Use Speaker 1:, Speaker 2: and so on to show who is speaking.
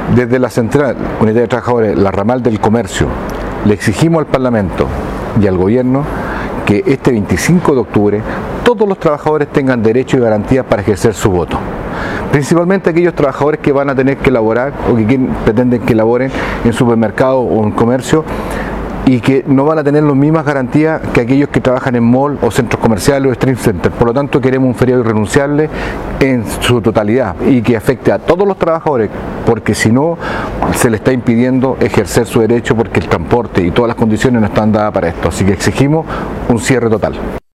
Speaker 1: Desde la Central Unitaria de Trabajadores, la ramal del comercio, le exigimos al Parlamento y al Gobierno que este 25 de octubre todos los trabajadores tengan derecho y garantías para ejercer su voto. Principalmente aquellos trabajadores que van a tener que laborar o que pretenden que laboren en supermercados o en comercio y que no van a tener las mismas garantías que aquellos que trabajan en mall o centros comerciales o stream centers. Por lo tanto, queremos un feriado irrenunciable en su totalidad y que afecte a todos los trabajadores, porque si no, se les está impidiendo ejercer su derecho porque el transporte y todas las condiciones no están dadas para esto. Así que exigimos un cierre total.